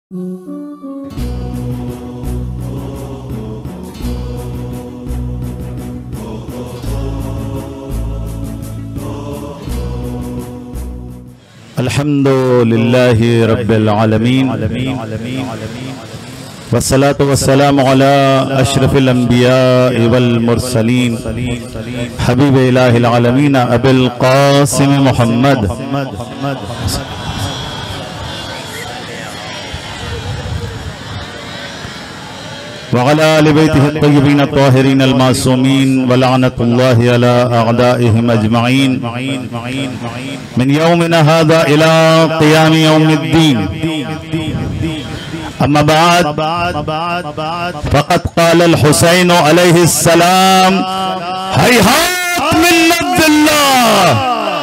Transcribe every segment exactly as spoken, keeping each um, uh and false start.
अल्हम्दुलिल्लाहि रब्बिल आलमीन वस्सलातु वस्सलामु अला अशरफिल अंबिया वल मुरसलीन हबीब इलाहिल आलमीन अबुल कासिम मुहम्मद वअला आलि बैतिहि अत्तय्यबीन अत्ताहिरीन अल-मासूमीन वलअनतुल्लाहि अला अअदाइहिम अजमईन मिन यौमिना हाज़ा इला क़ियाम यौमिद्दीन। अम्मा बाद फ़क़द क़ाल अल-हुसैन अलैहिस्सलाम हैहात मिन नज़्लिल्लाह।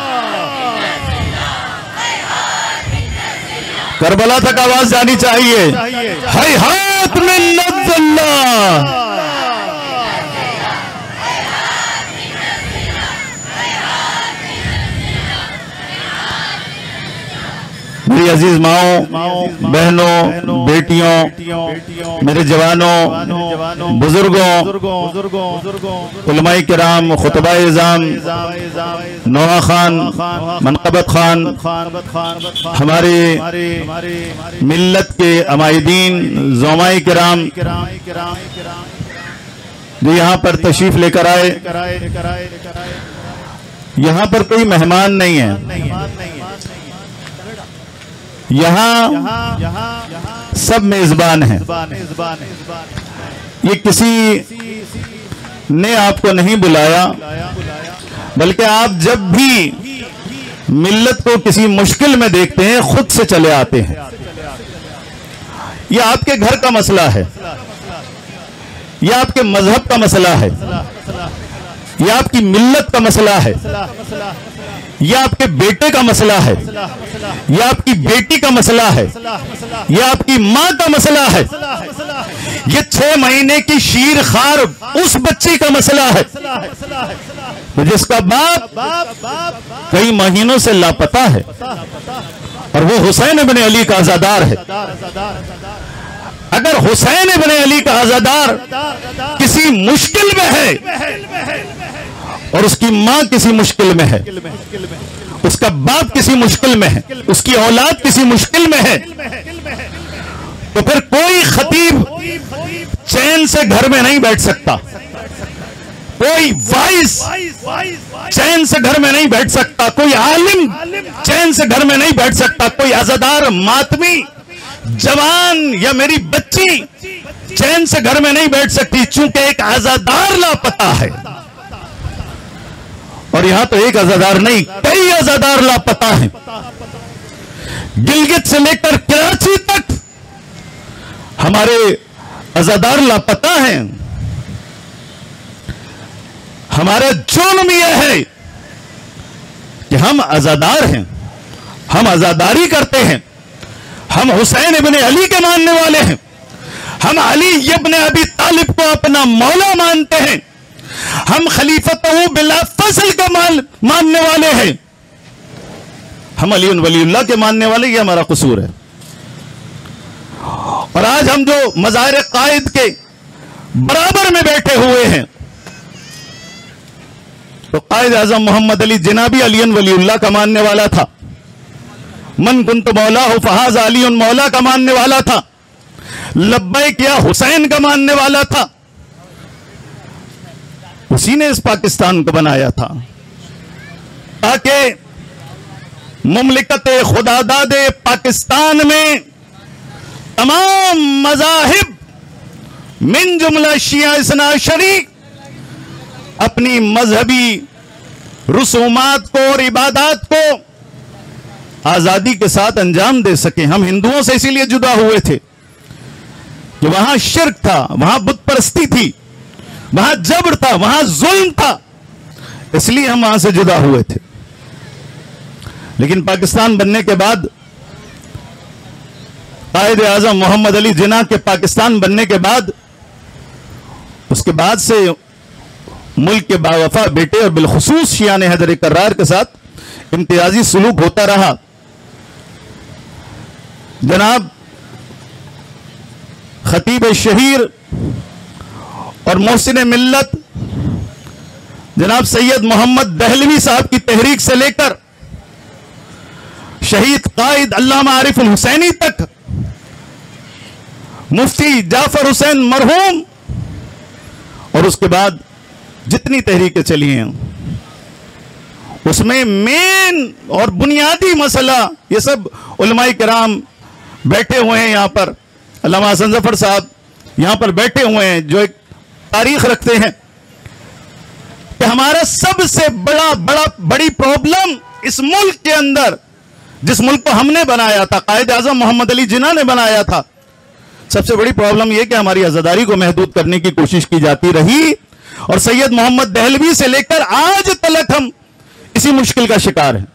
करबला तक आवाज जानी चाहिए। हैहात मिन नज़्लिल्लाह। मेरी अजीज माओ, बहनों, बेटियों, मेरे जवानों, बुजुर्गों, उलमाए किराम, खुतबाए इज़ाम, नोहा खान, मनक़बत खान, हमारे मिल्लत के अमायदीन, ज़ोमाए किराम जो यहाँ पर तशरीफ लेकर आए। यहाँ पर कोई मेहमान नहीं है, यहाँ सब मेजबान हैं। ये किसी ने आपको नहीं बुलाया, बल्कि आप जब भी मिल्लत को किसी मुश्किल में देखते हैं खुद से चले आते हैं। ये आपके घर का मसला है, ये आपके मजहब का मसला है, ये आपकी मिल्लत का मसला है, यह आपके बेटे का मसला है, यह आपकी बेटी का मसला है, यह आपकी माँ का मसला है, यह छह महीने की शीर खार उस बच्ची का मसला है तो जिसका बाप कई महीनों से लापता है और वो हुसैन इब्न अली का आज़ादार है। अगर हुसैन इब्न अली का आज़ादार किसी मुश्किल में है और उसकी माँ किसी मुश्किल में है, उसका बाप किसी मुश्किल में है, उसकी औलाद किसी मुश्किल में है, तो फिर कोई खतीब चैन से घर में नहीं बैठ सकता, कोई वाइस चैन से घर में नहीं बैठ सकता, कोई आलिम चैन से घर में नहीं बैठ सकता, कोई आज़ादार मातमी जवान या मेरी बच्ची चैन से घर में नहीं बैठ सकती, चूंकि एक आज़ादार लापता है। और यहां तो एक आज़ादार नहीं, कई आज़ादार लापता हैं। गिलगित से लेकर कराची तक हमारे आज़ादार लापता हैं। हमारा जुर्म यह है कि हम आज़ादार हैं, हम आज़ादारी करते हैं, हम हुसैन इब्न अली के मानने वाले हैं, हम अली इब्न अबी तालिब को अपना मौला मानते हैं, हम खलीफतहू बिला फज़ल का मान मानने वाले हैं, हम अली वलीउल्लाह के मानने वाले। ये हमारा कसूर है। और आज हम जो मज़ाहिर कायद के बराबर में बैठे हुए हैं, तो कायद आज़म मोहम्मद अली जिन्ना भी अली वलीउल्लाह का मानने वाला था। मन कुंत मौला हो फहाज़ अली मौला का मानने वाला था। लब्बैक या हुसैन का मानने वाला था। उसी ने इस पाकिस्तान को बनाया था ताकि मुमलिकत खुदादाद पाकिस्तान में तमाम मज़ाहिब मिन जुमला शिया इस्ना शरी अपनी मजहबी रसूमात को और इबादत को आजादी के साथ अंजाम दे सके। हम हिंदुओं से इसीलिए जुदा हुए थे कि वहां शिर्क था, वहां बुत परस्ती थी, वहां जबर था, वहां जुल्म था, इसलिए हम वहां से जुदा हुए थे। लेकिन पाकिस्तान बनने के बाद, कायद आज़म मोहम्मद अली जिन्ना के पाकिस्तान बनने के बाद, उसके बाद से मुल्क के बावफा बेटे और बिलखुसूस शियान हैदर कर्रार के साथ इम्तियाजी सलूक होता रहा। जनाब खतीब शहीर और मोहसिन मिल्लत जनाब सैयद मोहम्मद दहलवी साहब की तहरीक से लेकर शहीद कायद अल्लामा आरिफ हुसैनी तक, मुफ्ती जाफर हुसैन मरहूम, और उसके बाद जितनी तहरीकें चली हैं उसमें मेन और बुनियादी मसला, ये सब उलमाए किराम बैठे हुए हैं यहां पर, अल्लामा हसन जफर साहब यहां पर बैठे हुए हैं जो एक तारीख रखते हैं कि हमारा सबसे बड़ा बड़ा बड़ी प्रॉब्लम इस मुल्क के अंदर, जिस मुल्क को हमने बनाया था, कायद आजम मोहम्मद अली जिन्ना ने बनाया था, सबसे बड़ी प्रॉब्लम यह कि हमारी आजादारी को महदूद करने की कोशिश की जाती रही और सैयद मोहम्मद दहलवी से लेकर आज तक हम इसी मुश्किल का शिकार हैं।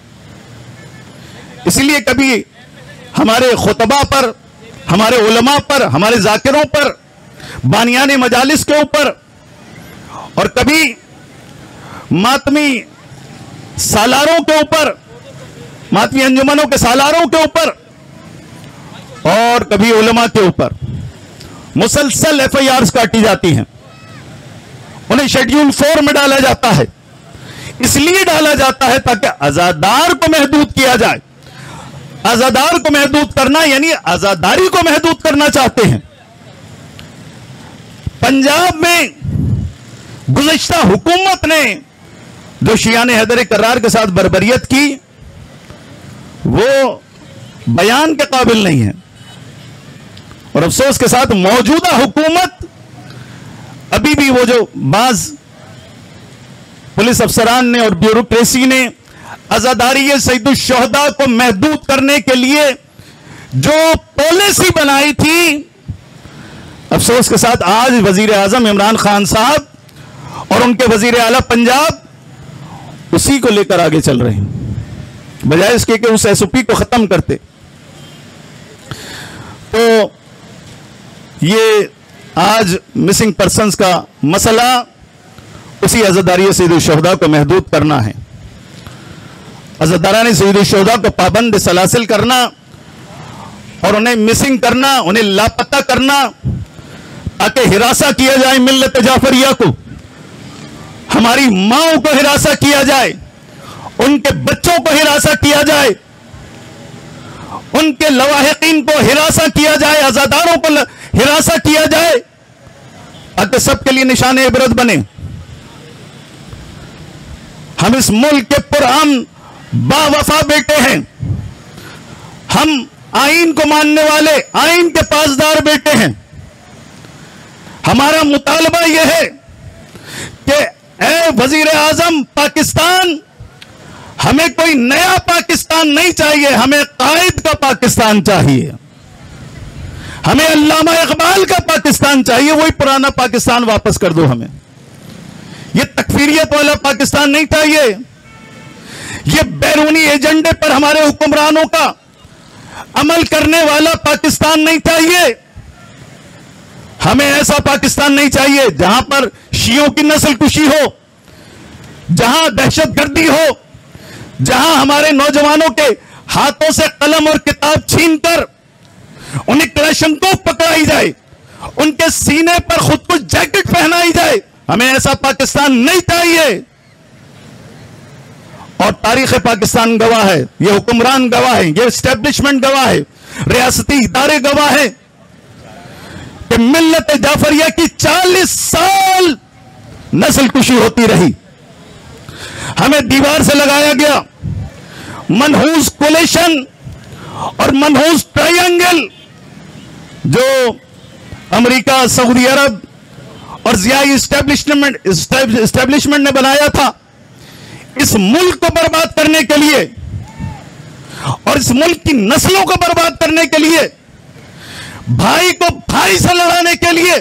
इसलिए कभी हमारे खुतबा पर, हमारे उलमा पर, हमारे जाकिरों पर, बानियाने मजालिस के ऊपर, और कभी मातमी सालारों के ऊपर, मातमी अंजुमनों के सालारों के ऊपर, और कभी उलमा के ऊपर मुसलसल एफ आई आर काटी जाती हैं, उन्हें शेड्यूल फोर में डाला जाता है। इसलिए डाला जाता है ताकि आजादार को महदूद किया जाए। आजादार को महदूद करना यानी आजादारी को महदूद करना चाहते हैं। पंजाब में गुज़श्ता हुकूमत ने जो शियान हैदर करार के साथ बर्बरियत की वो बयान के काबिल नहीं है, और अफसोस के साथ मौजूदा हुकूमत अभी भी वो जो बाज पुलिस अफसरान ने और ब्यूरोक्रेसी ने आजादारी सईदुल शुहदा को महदूद करने के लिए जो पॉलिसी बनाई थी, अफसोस के साथ आज वजीर आजम इमरान खान साहब और उनके वजीर आला पंजाब उसी को लेकर आगे चल रहे हैं, बजाय इसके कि उस एस ओ पी को खत्म करते। तो ये आज मिसिंग पर्संस का मसला उसी आजादारी सईदुल शुहदा को महदूद करना है। आजादाराने सईदुल शुहदा को पाबंद सलासिल करना और उन्हें मिसिंग करना, उन्हें लापता करना, ताकि हिरासा किया जाए मिल्लत जाफरिया को, हमारी माओं को हिरासा किया जाए, उनके बच्चों को हिरासा किया जाए, उनके लवाहिकीन को हिरासा किया जाए, आजादारों को हिरासा किया जाए, ताकि सबके लिए निशान इबरत बने। हम इस मुल्क के पुरअमन बावफा बेटे हैं, हम आईन को मानने वाले, आईन के पासदार बेटे हैं। हमारा मुतालबा यह है कि ए वजीर आजम पाकिस्तान, हमें कोई नया पाकिस्तान नहीं चाहिए, हमें कायद का पाकिस्तान चाहिए, हमें अल्लामा इकबाल का पाकिस्तान चाहिए। वही पुराना पाकिस्तान वापस कर दो हमें। यह तकफीरियत वाला पाकिस्तान नहीं चाहिए, यह बैरूनी एजेंडे पर हमारे हुक्मरानों का अमल करने वाला पाकिस्तान नहीं चाहिए। हमें ऐसा पाकिस्तान नहीं चाहिए जहां पर शियों की नस्ल कुशी हो, जहां दहशतगर्दी हो, जहां हमारे नौजवानों के हाथों से कलम और किताब छीनकर उन्हें क्लैशंकोव पकड़ाई जाए, उनके सीने पर खुद को जैकेट पहनाई जाए। हमें ऐसा पाकिस्तान नहीं चाहिए। और तारीख पाकिस्तान गवाह है, ये हुक्मरान गवाह है, ये एस्टेब्लिशमेंट गवाह है, रियासती इदारे गवाह है कि मिल्लत जाफरिया की चालीस साल नस्ल कुशी होती रही। हमें दीवार से लगाया गया मनहूस कोलेशन और मनहूस ट्रायंगल जो अमेरिका, सऊदी अरब और जियाई एस्टेब्लिशमेंट एस्टेब्लिशमेंट ने बनाया था, इस मुल्क को बर्बाद करने के लिए और इस मुल्क की नस्लों को बर्बाद करने के लिए, भाई को भाई से लड़ाने के लिए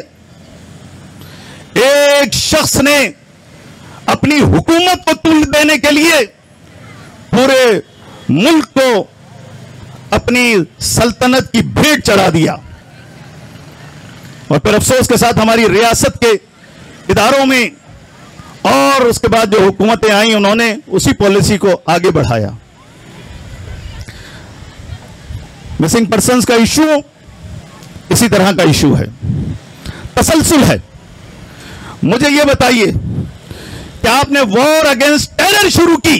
एक शख्स ने अपनी हुकूमत को तूल देने के लिए पूरे मुल्क को अपनी सल्तनत की भेंट चढ़ा दिया। और फिर अफसोस के साथ हमारी रियासत के इदारों में और उसके बाद जो हुकूमतें आई उन्होंने उसी पॉलिसी को आगे बढ़ाया। मिसिंग पर्सन्स का इशू इसी तरह का इशू है, तसलसल है। मुझे यह बताइए कि आपने वॉर अगेंस्ट टेरर शुरू की,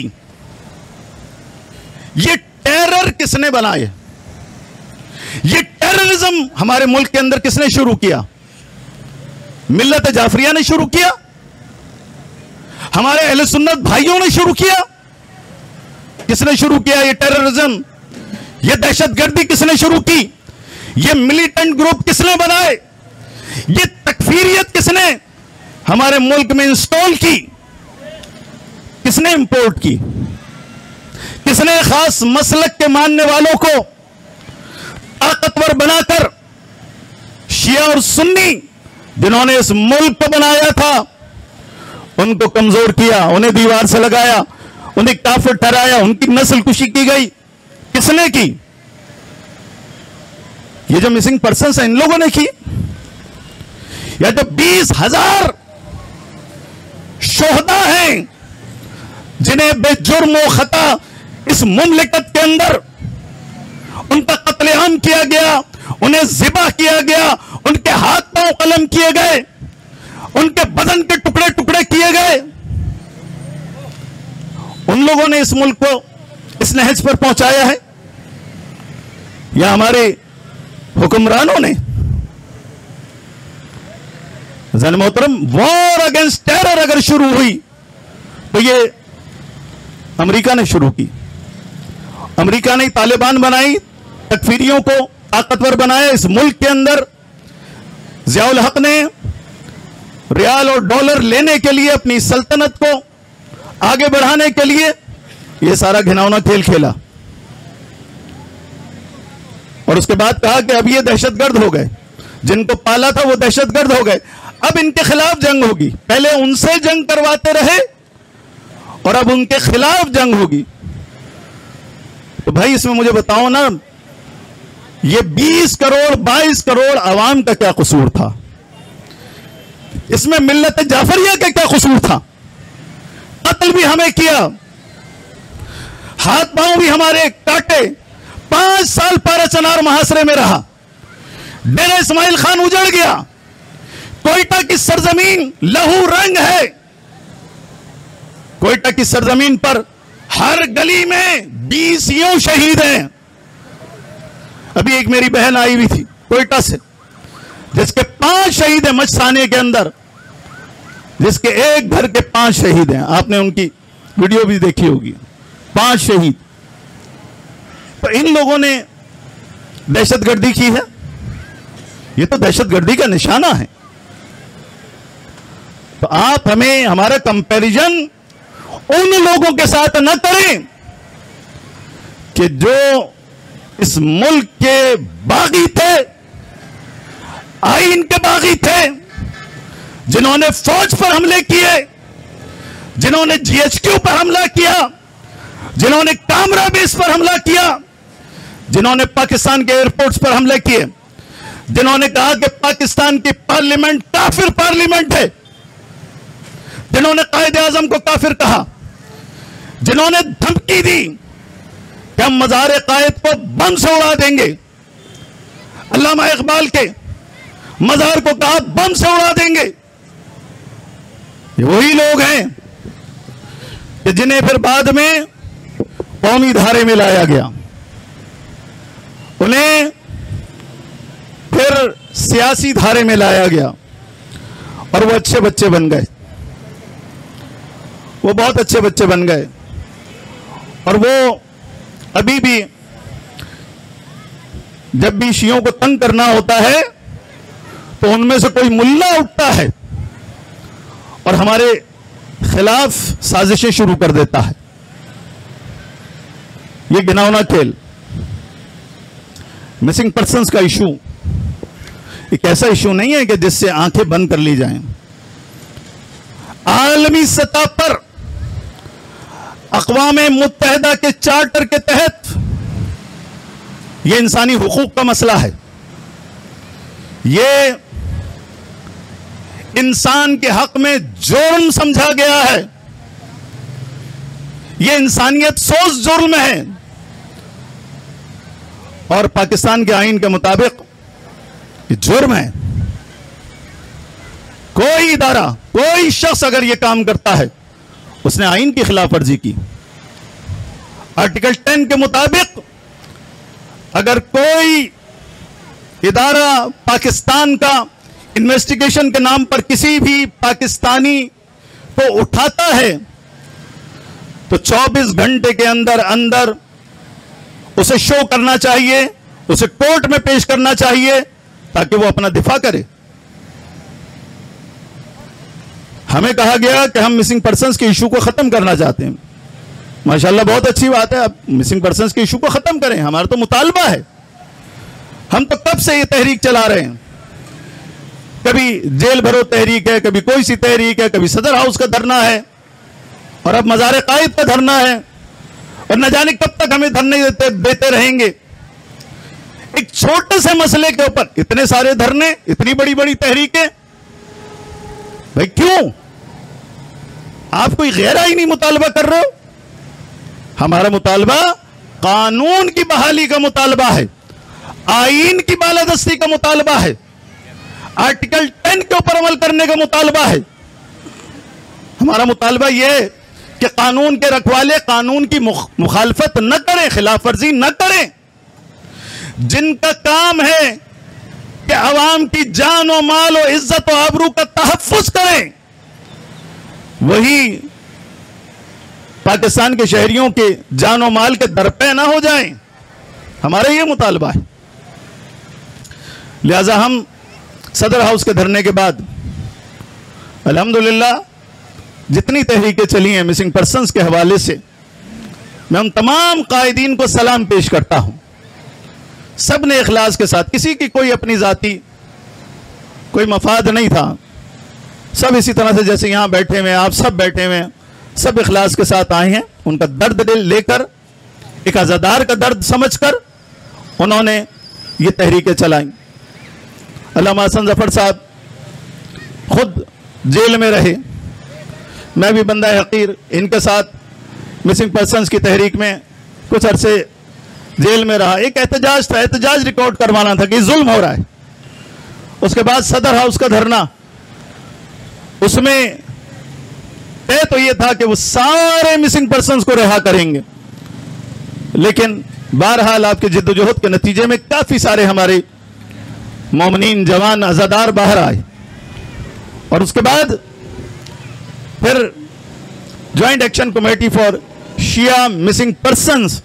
ये टेरर किसने बनाए? ये टेररिज्म हमारे मुल्क के अंदर किसने शुरू किया? मिल्लत जाफरिया ने शुरू किया? हमारे अहले सुन्नत भाइयों ने शुरू किया? किसने शुरू किया ये टेररिज्म? ये दहशतगर्दी किसने शुरू की? ये मिलिटेंट ग्रुप किसने बनाए? ये तकफीरियत किसने हमारे मुल्क में इंस्टॉल की? किसने इंपोर्ट की? किसने खास मसलक के मानने वालों को ताकतवर बनाकर शिया और सुन्नी जिन्होंने इस मुल्क को बनाया था उनको कमजोर किया, उन्हें दीवार से लगाया, उन्हें काफिर ठहराया, उनकी नस्ल कुशी की गई? किसने की? ये जो मिसिंग पर्सन्स हैं इन लोगों ने की? या जो बीस हजार शोहदा हैं जिन्हें बेजुर्म व खता इस मुमलिकत के अंदर उनका कत्लेआम किया गया, उन्हें ज़िबा किया गया, उनके हाथ पांव कलम किए गए, उनके बदन के टुकड़े टुकड़े किए गए, उन लोगों ने इस मुल्क को इस नहज पर पहुंचाया है या हमारे हुक्मरानों ने? ज़ान मोहतरम, वॉर अगेंस्ट टेरर अगर शुरू हुई तो ये अमेरिका ने शुरू की। अमेरिका ने तालिबान बनाई, तकफीरियों को ताकतवर बनाया इस मुल्क के अंदर। ज़ियाउल हक ने रियाल और डॉलर लेने के लिए, अपनी सल्तनत को आगे बढ़ाने के लिए यह सारा घिनौना खेल खेला और उसके बाद कहा कि अब ये दहशतगर्द हो गए, जिनको पाला था वो दहशतगर्द हो गए, अब इनके खिलाफ जंग होगी। पहले उनसे जंग करवाते रहे और अब उनके खिलाफ जंग होगी। तो भाई इसमें मुझे बताओ ना, ये बीस करोड़ बाईस करोड़ आवाम का क्या कसूर था? इसमें मिल्लत जाफरिया का क्या कसूर था? कत्ल भी हमें किया, हाथ पांव भी हमारे काटे, पांच साल पारा चनार महासरे में रहा, डेरा इस्माइल खान उजड़ गया, कोयटा की सरजमीन लहू रंग है। कोयटा की सरजमीन पर हर गली में बीस यूं शहीद हैं। अभी एक मेरी बहन आई हुई थी कोयटा से, जिसके पांच शहीद हैं मचसाने के अंदर, जिसके एक घर के पांच शहीद हैं। आपने उनकी वीडियो भी देखी होगी, पांच शहीद। तो इन लोगों ने दहशतगर्दी की है, ये तो दहशतगर्दी का निशाना है। तो आप हमें हमारा कंपैरिजन उन लोगों के साथ न करें कि जो इस मुल्क के बागी थे, आईन के बागी थे, जिन्होंने फौज पर हमले किए, जिन्होंने जीएचक्यू पर हमला किया, जिन्होंने कामरा बेस पर हमला किया, जिन्होंने पाकिस्तान के एयरपोर्ट्स पर हमले किए, जिन्होंने कहा कि पाकिस्तान की पार्लियामेंट काफिर पार्लियामेंट है, जिन्होंने कायदे आजम को काफिर कहा, जिन्होंने धमकी दी कि हम मज़ार कायद को बम से उड़ा देंगे, अल्लामा इकबाल के मज़ार को कहा बम से उड़ा देंगे। ये वही लोग हैं कि जिन्हें फिर बाद में कौमी धारे में लाया गया, उन्हें फिर सियासी धारे में लाया गया और वो अच्छे बच्चे बन गए, वो बहुत अच्छे बच्चे बन गए। और वो अभी भी जब भी शियों को तंग करना होता है तो उनमें से कोई मुल्ला उठता है और हमारे खिलाफ साजिशें शुरू कर देता है। ये घिनौना खेल, मिसिंग पर्सन्स का इशू एक ऐसा इशू नहीं है कि जिससे आंखें बंद कर ली जाएं। आलमी सतह पर अक़वाम मुत्तहिदा के चार्टर के तहत यह इंसानी हुकूक का मसला है। यह इंसान के हक में जुर्म समझा गया है, यह इंसानियत सोच जुर्म है और पाकिस्तान के आईन के मुताबिक ये जुर्म है। कोई इदारा, कोई शख्स अगर ये काम करता है, उसने आईन की खिलाफ वर्जी की। आर्टिकल टेन के मुताबिक अगर कोई इदारा पाकिस्तान का इन्वेस्टिगेशन के नाम पर किसी भी पाकिस्तानी को उठाता है तो चौबीस घंटे के अंदर अंदर उसे शो करना चाहिए, उसे कोर्ट में पेश करना चाहिए ताकि वो अपना दिफा करे। हमें कहा गया कि हम मिसिंग पर्संस के इशू को खत्म करना चाहते हैं। माशाल्लाह, बहुत अच्छी बात है, आप मिसिंग पर्संस के इशू को खत्म करें, हमारा तो मुतालबा है। हम तो कब से ये तहरीक चला रहे हैं, कभी जेल भरो तहरीक है, कभी कोई सी तहरीक है, कभी सदर हाउस का धरना है, और अब मज़ार कायद का धरना है, और न जाने कब तक हमें धरने देते, देते रहेंगे। एक छोटे से मसले के ऊपर इतने सारे धरने, इतनी बड़ी बड़ी तहरीकें, भाई क्यों? आप कोई गैर आईनी मुतालबा कर रहे हो? हमारा मुतालबा कानून की बहाली का मुतालबा है, आईन की बालादस्ती का मुतालबा है, आर्टिकल टेन के ऊपर अमल करने का मुतालबा है। हमारा मुतालबा यह है कि कानून के रखवाले कानून की मुखालफत न करें, खिलाफ वर्जी न करें। जिनका काम है कि अवाम की जान और माल और इज्जत और आबरू का तहफ्फुज करें, वही पाकिस्तान के शहरियों के जान और माल के दरपे ना हो जाएं। हमारा यह मुतालबा है। लिहाजा हम सदर हाउस के धरने के बाद अल्हम्दुलिल्लाह जितनी तहरीकें चली हैं मिसिंग पर्संस के हवाले से, मैं उन तमाम कायदीन को सलाम पेश करता हूं। सब ने इखलास के साथ, किसी की कोई अपनी जाती कोई मफाद नहीं था, सब इसी तरह से जैसे यहां बैठे हुए आप सब बैठे हुए सब इखलास के साथ आए हैं। उनका दर्द दिल लेकर, एक आज़ादार का दर्द समझकर उन्होंने ये तहरीकें चलाई। अल्लामा हसन जफर साहब खुद जेल में रहे, मैं भी बंदा हकीर इनके साथ मिसिंग पर्संस की तहरीक में कुछ अरसे जेल में रहा। एक एहतजाज था, एहतजाज रिकॉर्ड करवाना था कि जुल्म हो रहा है। उसके बाद सदर हाउस का धरना, उसमें तय तो यह था कि वो सारे मिसिंग पर्संस को रिहा करेंगे, लेकिन बहरहाल आपके जिद्दोजहद के नतीजे में काफी सारे हमारे मोमिनीन जवान आज़ादार बाहर आए। और उसके बाद फिर joint action committee for Shia missing persons,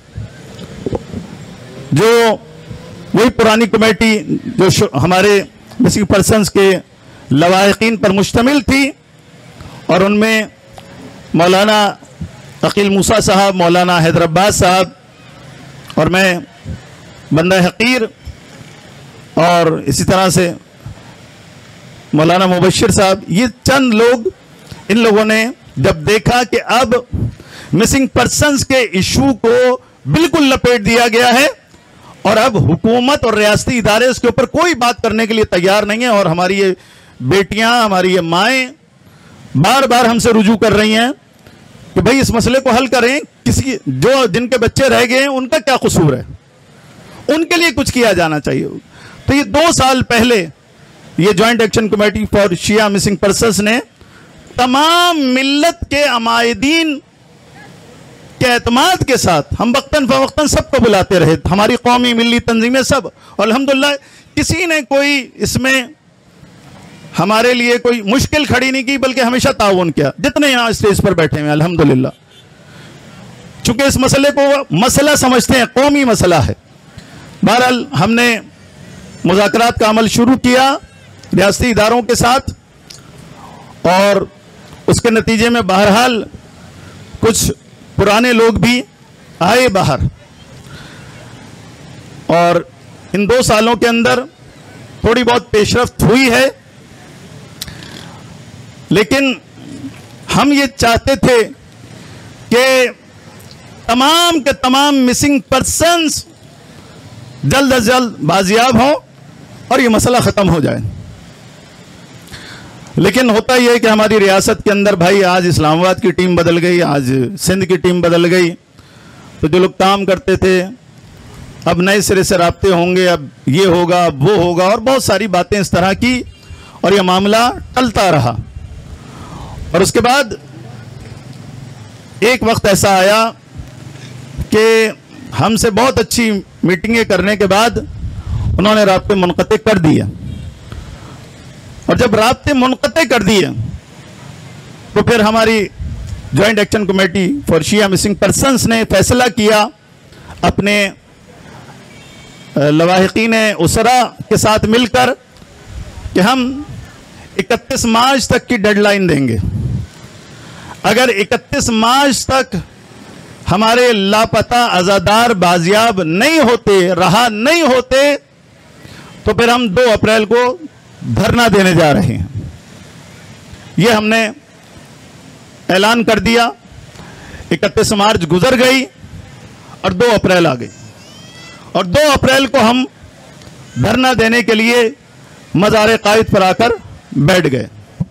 जो वही पुरानी कमेटी जो हमारे मिसिंग पर्संस के लवाहिकीन पर मुश्तमिल थी, और उनमें मौलाना अकील मूसा साहब, मौलाना हैदर अब्बास साहब और मैं बंदा हकीर, और इसी तरह से मौलाना मुबश्शिर साहब, ये चंद लोग, इन लोगों ने जब देखा कि अब मिसिंग पर्संस के इशू को बिल्कुल लपेट दिया गया है और अब हुकूमत और रियासती इदारे इसके ऊपर कोई बात करने के लिए तैयार नहीं है, और हमारी ये बेटियां, हमारी ये माएँ बार बार हमसे रुजू कर रही हैं कि भाई इस मसले को हल करें, किसी जो जिनके बच्चे रह गए हैं उनका क्या कसूर है, उनके लिए कुछ किया जाना चाहिए। तो ये दो साल पहले ये joint action committee for Shia missing persons ने तमाम मिल्लत के अमायदीन के एतमाद के साथ, हम वक्तन फवक्तन सबको बुलाते रहे, हमारी कौमी मिल्ली तंजीमें सब, और अल्हम्दुलिल्लाह किसी ने कोई इसमें हमारे लिए कोई मुश्किल खड़ी नहीं की, बल्कि हमेशा ताउन किया, जितने यहाँ स्टेज पर बैठे हुए अल्हम्दुलिल्लाह। चूंकि इस मसले को मसला समझते हैं, कौमी मसला है। बहरहाल हमने मुज़ाकरात का अमल शुरू किया रियासती इदारों के साथ, और उसके नतीजे में बहरहाल कुछ पुराने लोग भी आए बाहर, और इन दो सालों के अंदर थोड़ी बहुत पेशरफ्त हुई है। लेकिन हम ये चाहते थे कि तमाम के तमाम मिसिंग पर्संस जल्द अज जल्द बाजियाब हों और ये मसला ख़त्म हो जाए। लेकिन होता यह है कि हमारी रियासत के अंदर भाई आज इस्लामाबाद की टीम बदल गई, आज सिंध की टीम बदल गई, तो जो लोग काम करते थे अब नए सिरे से राब्ते होंगे, अब ये होगा, अब वो होगा, और बहुत सारी बातें इस तरह की, और यह मामला टलता रहा। और उसके बाद एक वक्त ऐसा आया कि हमसे बहुत अच्छी मीटिंगें करने के बाद उन्होंने राब्ते मुनक़ते कर दिए, और जब राब्ते मुनक़ते कर दिए तो फिर हमारी joint action committee for Shia missing persons ने फैसला किया अपने लवाहिकीन उसरा के साथ मिलकर कि हम इकतीस मार्च तक की डेडलाइन देंगे। अगर इकतीस मार्च तक हमारे लापता अज़ादार बाजियाब नहीं होते, रहा नहीं होते, तो फिर हम दो अप्रैल को धरना देने जा रहे हैं। यह हमने ऐलान कर दिया। इकतीस मार्च गुजर गई और दो अप्रैल आ गई, और दो अप्रैल को हम धरना देने के लिए मज़ार कायद पर आकर बैठ गए।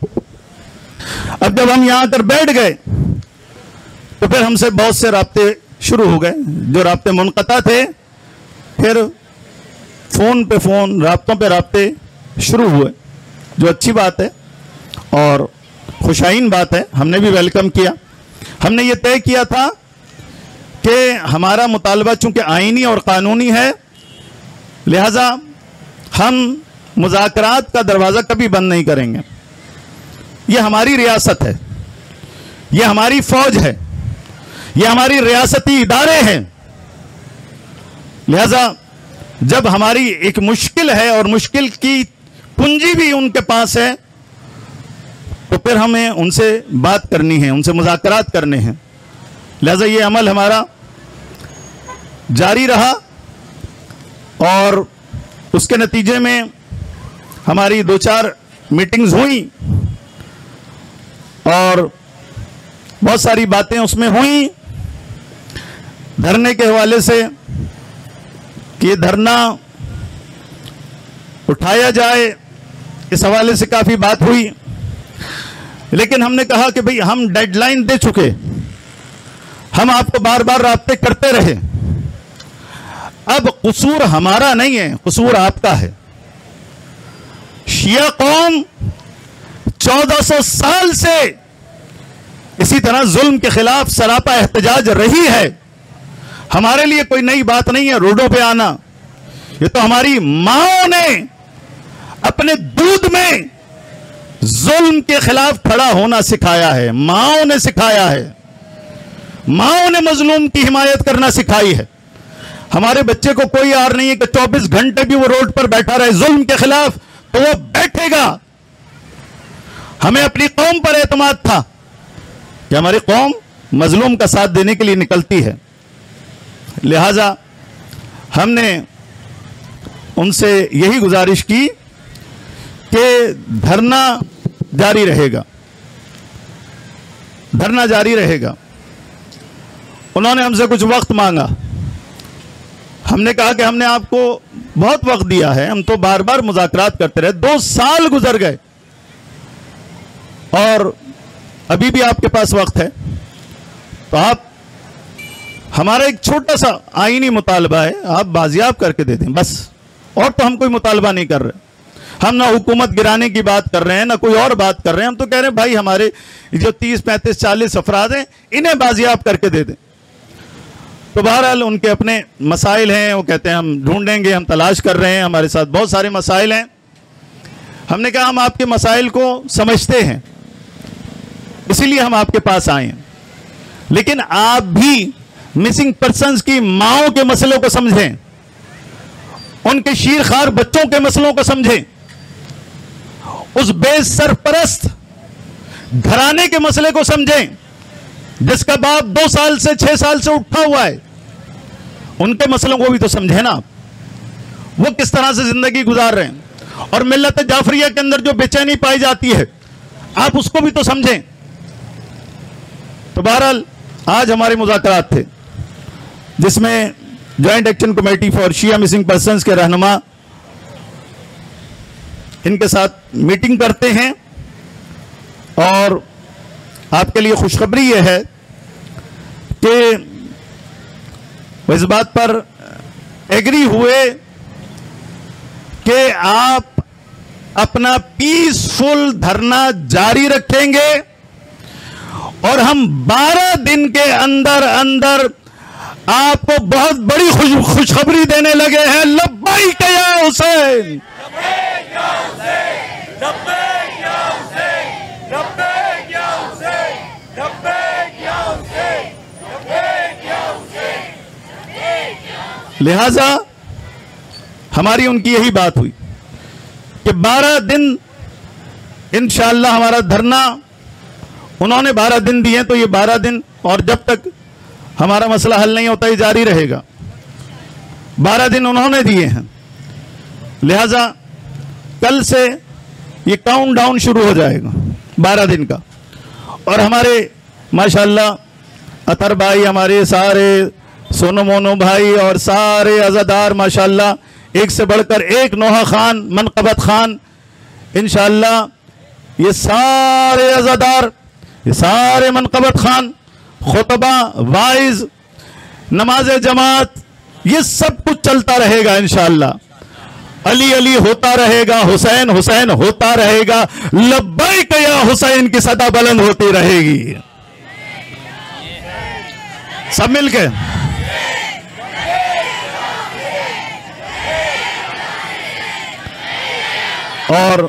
अब जब हम यहां आकर बैठ गए तो फिर हमसे बहुत से राब्ते शुरू हो गए। जो राब्ते मुनक़ता थे, फिर फोन पे फोन, राब्तों पे राब्ते शुरू हुए, जो अच्छी बात है और खुशाइन बात है। हमने भी वेलकम किया। हमने ये तय किया था कि हमारा मुतालबा चूंकि आईनी और कानूनी है, लिहाजा हम मुज़ाकरात का दरवाज़ा कभी बंद नहीं करेंगे। यह हमारी रियासत है, यह हमारी फौज है, यह हमारी रियासती इदारे हैं। लिहाजा जब हमारी एक मुश्किल है और मुश्किल की पूंजी भी उनके पास है, तो फिर हमें उनसे बात करनी है, उनसे मुज़ाकरात करने हैं। लिहाजा ये अमल हमारा जारी रहा, और उसके नतीजे में हमारी दो चार मीटिंग्स हुई और बहुत सारी बातें उसमें हुई। धरने के हवाले से कि धरना उठाया जाए, इस हवाले से काफ़ी बात हुई, लेकिन हमने कहा कि भाई हम डेडलाइन दे चुके, हम आपको बार बार राब्ते करते रहे, अब कसूर हमारा नहीं है, कसूर आपका है। शिया कौम चौदह सौ साल से इसी तरह जुल्म के खिलाफ सरापा एहतजाज रही है। हमारे लिए कोई नई बात नहीं है रोडों पे आना। ये तो हमारी माओं ने अपने दूध में जुल्म के खिलाफ खड़ा होना सिखाया है, माओं ने सिखाया है, माओं ने मजलूम की हिमायत करना सिखाई है। हमारे बच्चे को कोई आर नहीं है कि चौबीस घंटे भी वो रोड पर बैठा रहे जुल्म के खिलाफ, तो वो बैठेगा। हमें अपनी कौम पर एतमाद था कि हमारी कौम मजलूम का साथ देने के लिए निकलती है। लिहाजा हमने उनसे यही गुजारिश की कि धरना जारी रहेगा, धरना जारी रहेगा। उन्होंने हमसे कुछ वक्त मांगा। हमने कहा कि हमने आपको बहुत वक्त दिया है, हम तो बार बार मुज़ाकरात करते रहे, दो साल गुजर गए और अभी भी आपके पास वक्त है, तो आप हमारा एक छोटा सा आईनी मुतालबा है, आप बाजियाब करके दे दें बस। और तो हम कोई मुतालबा नहीं कर रहे, हम ना हुकूमत गिराने की बात कर रहे हैं, ना कोई और बात कर रहे हैं। हम तो कह रहे हैं भाई हमारे जो तीस पैंतीस चालीस अफराद हैं, इन्हें बाजियाब करके दे दें। तो बहरहाल उनके अपने मसाइल हैं, वो कहते हैं हम ढूंढेंगे, हम तलाश कर रहे हैं, हमारे साथ बहुत सारे मसाइल हैं। हमने कहा हम आपके मसाइल को समझते हैं, इसीलिए हम आपके पास आए हैं, लेकिन आप भी मिसिंग पर्सन्स की माओं के मसलों को समझें, उनके शीरखार बच्चों के मसलों को समझें, उस बेसरपरस्त घराने के मसले को समझें जिसका बाप दो साल से छह साल से उठा हुआ है, उनके मसलों को भी तो समझें ना आप, वो किस तरह से जिंदगी गुजार रहे हैं। और मिल्लत जाफरिया के अंदर जो बेचैनी पाई जाती है, आप उसको भी तो समझें। तो बहरहाल आज हमारे मुज़ाकरात थे, जिसमें joint action committee for Shia missing persons के रहनुमा इनके साथ मीटिंग करते हैं। और आपके लिए खुशखबरी यह है कि इस बात पर एग्री हुए कि आप अपना पीसफुल धरना जारी रखेंगे और हम बारह दिन के अंदर अंदर आपको बहुत बड़ी खुश खुशखबरी देने लगे हैं। लब्बैक या हुसैन, लिहाजा हमारी उनकी यही बात हुई कि बारह दिन इंशाअल्लाह हमारा धरना, उन्होंने बारह दिन दिए तो ये बारह दिन, और जब तक हमारा मसला हल नहीं होता ये जारी रहेगा। बारह दिन उन्होंने दिए हैं, लिहाजा कल से ये काउंट डाउन शुरू हो जाएगा बारह दिन का। और हमारे माशाअल्लाह अतर भाई, हमारे सारे सोनो मोनो भाई और सारे अज़ादार माशाअल्लाह एक से बढ़कर एक, नोहा खान, मनकबत खान, इंशाअल्लाह ये सारे अज़ादार, ये सारे मनकबत खान, खुतबा, वाइज, नमाज जमात, ये सब कुछ चलता रहेगा इंशाअल्लाह। अली अली होता रहेगा, हुसैन हुसैन होता रहेगा, लब्बैक या हुसैन की सदा बुलंद होती रहेगी। सब मिलके और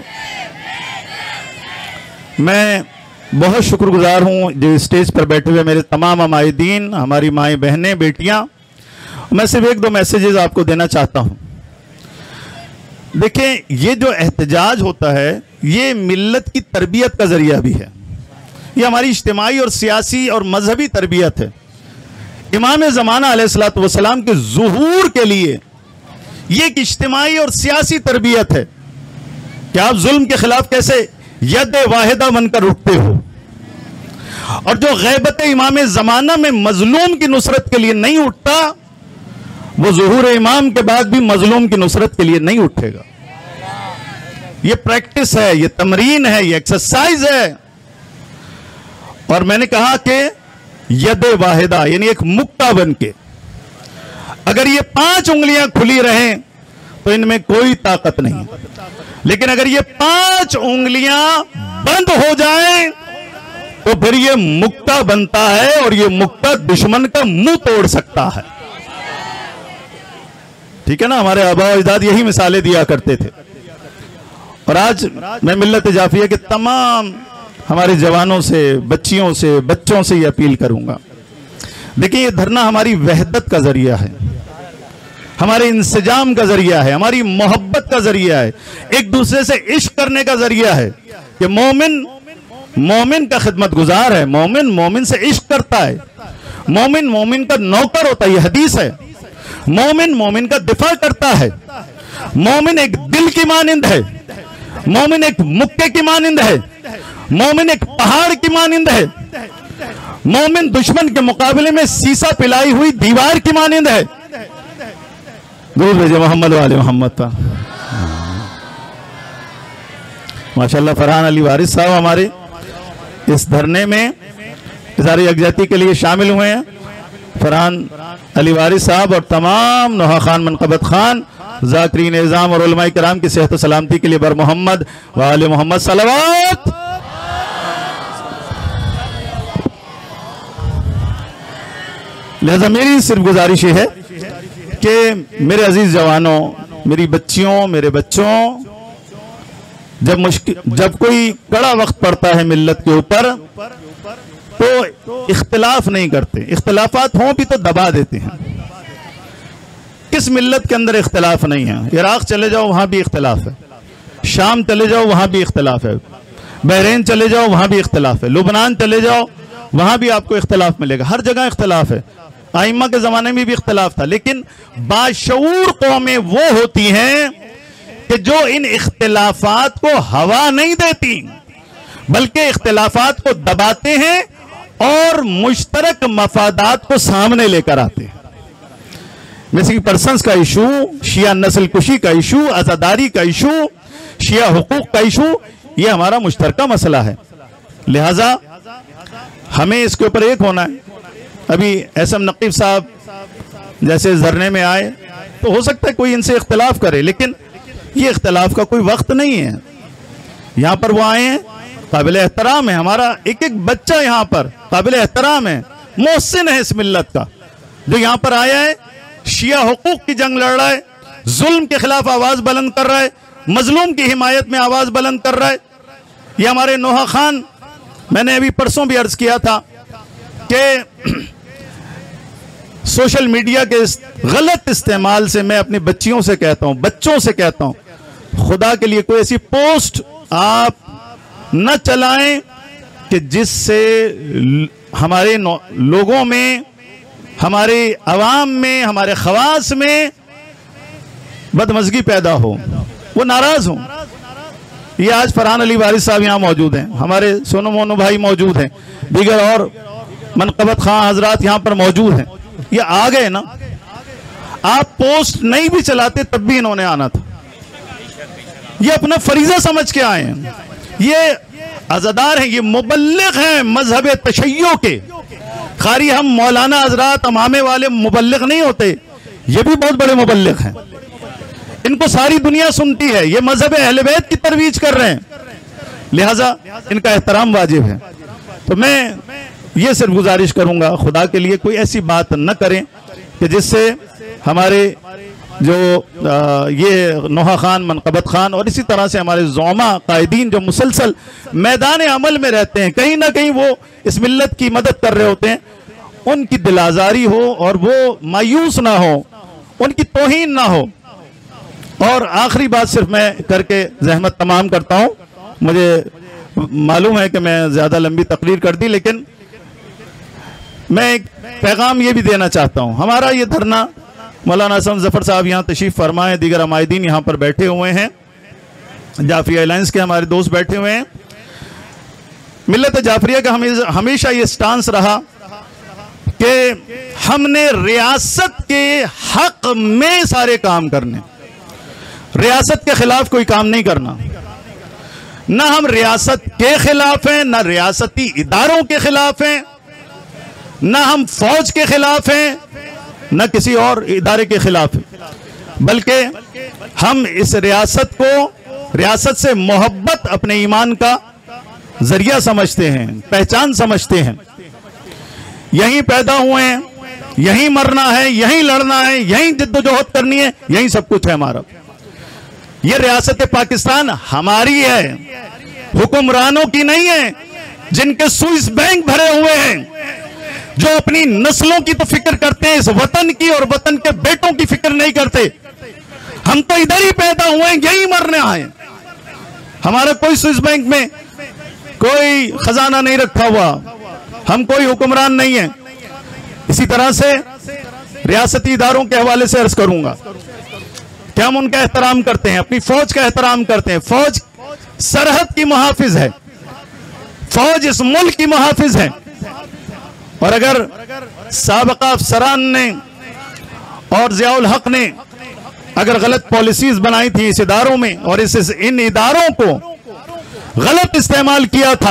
मैं बहुत शुक्रगुजार हूँ जो स्टेज पर बैठे हुए मेरे तमाम अमायदीन, हमारी माएँ बहनें बेटियाँ। मैं सिर्फ एक दो मैसेजेस आपको देना चाहता हूँ। देखें, ये जो एहतजाज होता है ये मिल्लत की तरबियत का जरिया भी है, ये हमारी इज्तिमाई और सियासी और मजहबी तरबियत है। इमाम ज़माना अलैहिस्सलातु वस्सलाम के ज़ुहूर के लिए ये एक इज्तिमाई और सियासी तरबियत है कि आप जुल्म के खिलाफ कैसे यद वाहिदा बनकर उठते हो। और जो गैबत इमाम ज़माना में मजलूम की नुसरत के लिए नहीं उठता, वो ज़ुहूर इमाम के बाद भी मजलूम की नुसरत के लिए नहीं उठेगा। ये प्रैक्टिस है, ये तमरीन है, ये एक्सरसाइज है। और मैंने कहा कि यद वाहिदा यानी एक मुक्ता बन के, अगर ये पांच उंगलियां खुली रहें तो इनमें कोई ताकत नहीं, लेकिन अगर ये पांच उंगलियां बंद हो जाएं तो फिर ये मुक्ता बनता है और ये मुक्ता दुश्मन का मुंह तोड़ सकता है। ठीक है ना, हमारे आबा अजदाद यही मिसालें दिया करते थे। और आज मैं मिल्लत जाफिया के तमाम हमारे जवानों से, बच्चियों से, बच्चों से ये अपील करूंगा, देखिए ये धरना हमारी वहदत का जरिया है, हमारे इंसजाम का जरिया है, हमारी मोहब्बत का जरिया है, एक दूसरे से इश्क करने का जरिया है कि मोमिन मोमिन का खिदमत गुजार है, मोमिन मोमिन से इश्क करता है, मोमिन मोमिन का नौकर होता है, ये हदीस है। मोमिन मोमिन का दिफा करता है, मोमिन एक दिल की मानिंद है, मोमिन एक मुक्के की मानिंद है, मोमिन एक पहाड़ की मानिंद है, मोमिन दुश्मन के मुकाबले में सीसा पिलाई हुई दीवार की मानिंद है। दूर भेजे मोहम्मद वाले मोहम्मद पर। माशाल्लाह फरहान अली वारिस साहब हमारे इस धरने में इज़हार यकजहती के लिए शामिल हुए हैं। फरहान अली वारिस साहब और तमाम नोहा खान, मनकबत खान, ज़ाकिरीन निज़ाम और उलमाए किराम की सेहत सलामती के लिए बर मोहम्मद वाले मोहम्मद सलवात। लिहाजा मेरी सिर्फ गुजारिश है कि मेरे अजीज जवानों, मेरी बच्चियों, मेरे बच्चों, जब मुश्किल जब कोई कड़ा वक्त पड़ता है मिल्लत के ऊपर तो इख्तिलाफ नहीं करते, इख्तिलाफात हों भी तो दबा देते हैं। किस मिल्लत के अंदर इख्तिलाफ नहीं है? इराक चले जाओ वहां भी इख्तिलाफ है, शाम चले जाओ वहां भी इख्तिलाफ है, बहरीन चले जाओ वहां भी इख्तिलाफ है, लुबनान चले जाओ वहां भी आपको इख्तिलाफ मिलेगा, हर जगह इख्तिलाफ है। आइम्मा के जमाने में भी इख्तिलाफ था, लेकिन बाशऊर कौमें वो होती हैं कि जो इन इख्तिलाफात को हवा नहीं देती, बल्कि इख्तिलाफात को दबाते हैं और मुश्तरक मफादात को सामने लेकर आते हैं। जैसे कि पर्सन्स का इशू, शिया नस्ल कुशी का इशू, आजादारी का इशू, शिया हुकूक का इशू, ये हमारा मुश्तरका मसला है। लिहाजा हमें इसके ऊपर एक होना है। अभी एस एम नकीब साहब जैसे धरने में आए तो हो सकता है कोई इनसे इख्तिलाफ करे, लेकिन ये इख्तिलाफ का कोई वक्त नहीं है। यहाँ पर वो आए हैं, काबिल एहतराम है, हमारा एक एक बच्चा यहाँ पर काबिल एहतराम है, मोहसिन है इस मिल्लत का, जो यहाँ पर आया है, शिया हुकूक की जंग लड़ रहा है, जुल्म के खिलाफ आवाज बुलंद कर रहा है, मजलूम की हिमायत में आवाज बुलंद कर रहा है। ये हमारे नोहा खान, मैंने अभी परसों भी अर्ज किया था कि सोशल मीडिया के इस गलत इस्तेमाल से मैं अपनी बच्चियों से कहता हूं, बच्चों से कहता हूं, खुदा के लिए कोई ऐसी पोस्ट आप न चलाएं कि जिससे हमारे लोगों में, हमारे अवाम में, हमारे खवास में बदमज़गी पैदा हो, वो नाराज हो। ये आज फरहान अली वारिस साहब यहाँ मौजूद हैं, हमारे सोनू मोनू भाई मौजूद हैं, दीगर और मनकबत खां हजरात यहाँ पर मौजूद हैं। ये आ गए ना, आप पोस्ट नहीं भी चलाते तब भी इन्होंने आना था। ये अपना फरीजा समझ के आए हैं, ये अज़ादार हैं, ये मुबल्लिग हैं मजहब तशय्यो के। खाली हम मौलाना हजरात अमामे वाले मुबल्लिग नहीं होते, ये भी बहुत बड़े मुबल्लिग हैं, इनको सारी दुनिया सुनती है, ये मजहब अहले बैत की तरवीज कर रहे हैं, लिहाजा इनका एहतराम वाजिब है। तो मैं ये सिर्फ गुजारिश करूंगा, खुदा के लिए कोई ऐसी बात न करें कि जिससे हमारे जो आ, ये नोहा खान, मनकबत खान और इसी तरह से हमारे ज़ौमा कायदीन जो मुसलसल मैदान अमल में रहते हैं, कहीं ना कहीं वो इस मिल्लत की मदद कर रहे होते हैं, उनकी दिलाजारी हो और वो मायूस ना हो, उनकी तौहीन ना हो। और आखिरी बात सिर्फ मैं करके जहमत तमाम करता हूँ, मुझे मालूम है कि मैं ज़्यादा लंबी तकरीर कर दी, लेकिन मैं एक पैगाम ये भी देना चाहता हूँ। हमारा ये धरना, मौलाना हसन जफर साहब यहाँ तशरीफ फरमाए, दीगर अमायदीन यहाँ पर बैठे हुए हैं, जाफरिया अलायंस के हमारे दोस्त बैठे हुए हैं। मिल्लत जाफरिया का हमेशा ये स्टांस रहा कि हमने रियासत के हक में सारे काम करने, रियासत के खिलाफ कोई काम नहीं करना। ना हम रियासत के खिलाफ हैं, ना रियासती इदारों के खिलाफ हैं, ना हम फौज के खिलाफ हैं, न किसी और इदारे के खिलाफ है, बल्कि हम इस रियासत को, रियासत से मोहब्बत अपने ईमान का जरिया समझते हैं, पहचान समझते हैं। यहीं पैदा हुए हैं, यहीं मरना है, यहीं लड़ना है, यहीं जिद्दोजहद करनी है, यहीं सब कुछ है हमारा। ये रियासत पाकिस्तान हमारी है, हुक्मरानों की नहीं है, जिनके स्विस बैंक भरे हुए हैं, जो अपनी नस्लों की तो फिक्र करते हैं, इस वतन की और वतन के बेटों की फिक्र नहीं करते। हम तो इधर ही पैदा हुए हैं, यहीं मरने आए। हमारा कोई स्विस बैंक में कोई खजाना नहीं रखा हुआ, हम कोई हुक्मरान नहीं है। इसी तरह से रियासती इदारों के हवाले से अर्ज करूंगा कि हम उनका एहतराम करते हैं, अपनी फौज का एहतराम करते हैं। फौज सरहद की मुहाफिज है, फौज इस मुल्क की मुहाफिज है। और अगर साबका अफसरान ने और ज़ियाउल हक ने अगर गलत पॉलिसीज बनाई थी इस इदारों में, और इस, इस इन इदारों को गलत इस्तेमाल किया था,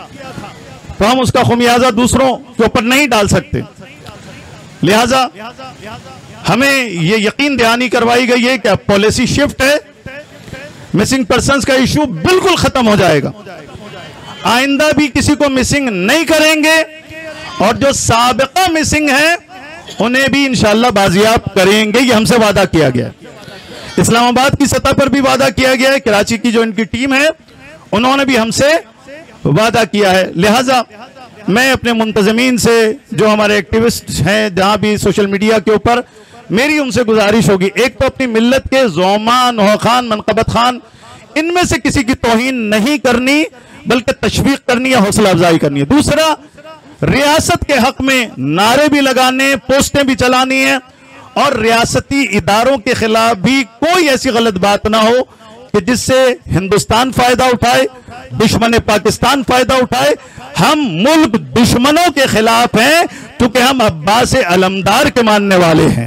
तो हम उसका खुमियाजा दूसरों के ऊपर नहीं डाल सकते। लिहाजा हमें ये यकीन दहानी करवाई गई है कि अब पॉलिसी शिफ्ट है, मिसिंग पर्संस का इशू बिल्कुल खत्म हो जाएगा, आइंदा भी किसी को मिसिंग नहीं करेंगे, और जो साबिका मिसिंग है उन्हें भी इंशाअल्लाह बाजियाब करेंगे। ये हमसे वादा किया गया है, इस्लामाबाद की सतह पर भी वादा किया गया है, कराची की जो इनकी टीम है उन्होंने भी हमसे वादा किया है। लिहाजा मैं अपने मुंतजमीन से, जो हमारे एक्टिविस्ट हैं जहां भी सोशल मीडिया के ऊपर, मेरी उनसे गुजारिश होगी, एक तो अपनी मिल्लत के ज़ौमा, नोहा खान, मनकबत खान, इनमें से किसी की तौहीन नहीं करनी, बल्कि तशवीक करनी या हौसला अफजाई करनी है। दूसरा, रियासत के हक में नारे भी लगाने, पोस्टें भी चलानी है, और रियासती इदारों के खिलाफ भी कोई ऐसी गलत बात ना हो कि जिससे हिंदुस्तान फायदा उठाए, दुश्मन पाकिस्तान फायदा उठाए। हम मुल्क दुश्मनों के खिलाफ हैं, क्योंकि हम अब्बास अलमदार के मानने वाले हैं।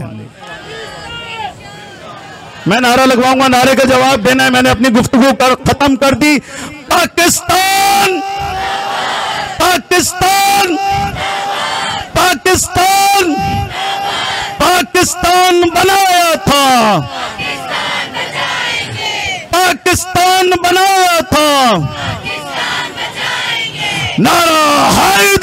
मैं नारा लगवाऊंगा, नारे का जवाब देना है। मैंने अपनी गुफ्तगू कर खत्म कर दी। पाकिस्तान, पाकिस्तान, पाकिस्तान, पाकिस्तान। पाकिस्तान बनाया था, पाकिस्तान बनाया था, नारा हाय